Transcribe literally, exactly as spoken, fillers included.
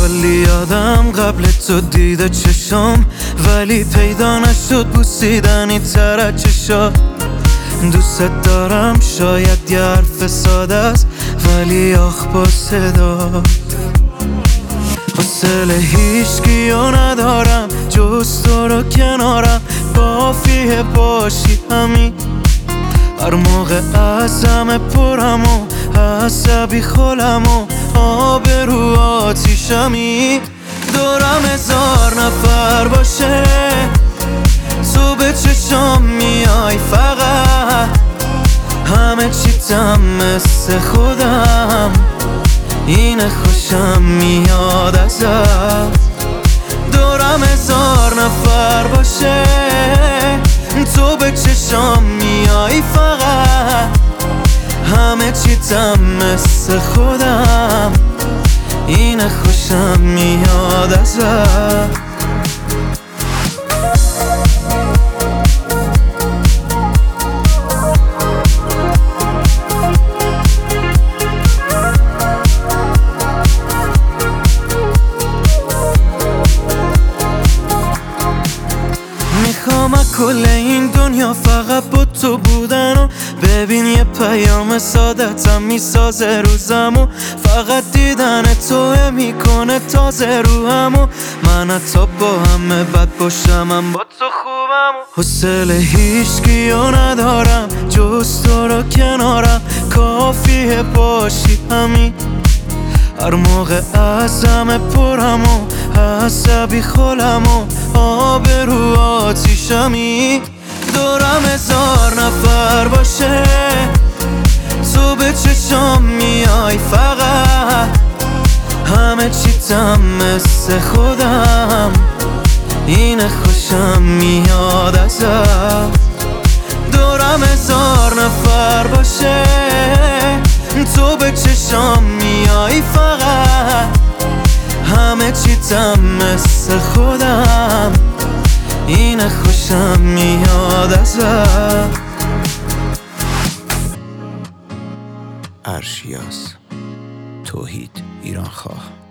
کلی یادم قبل تو دیده چشم، ولی پیدا نشد بوسیدنی تر از چشات. دوست دارم شاید یه حرف ساده است، ولی آخ با صدات. حوصله هیچکیو ندارم جز تو رو کنارم، کافیه باشی همین. هر موقع از همه پرم و عصبی خولم و آبرو آتیشمی. دورم هزار نفر باشه تو به چشام میای فقط، همه چیتم مثل خودم، اینه خوشم میاد ازت. دورم هزار نفر باشه تو به چشام میای فقط، همه چیتم مثل خودم، اینه خوشم میاد ازت. میخوام کل این دنیا فقط با تو بودن و ببین یه پیام سادتم میسازه روزمو. فقط دیدن توه میکنه تازه روحمو، من حتی با همه بد باشم هم با تو خوبمو. حوصله هیچکیو ندارم جز تو رو کنارم، کافیه باشی همین. هر موقع از همه پرم و عصبی خولم و آبرو آتیشمی. دورم هزار نفر باشه تو به چشام میای فقط، همه چیتم مثل خودم، اینه خوشم میاد ازت. دورم هزار نفر باشه تو به چشام میای فقط، همه چیتم مثل خودم، اینه خوشم میاد ازت. ارشیاس توحید ایران خواه.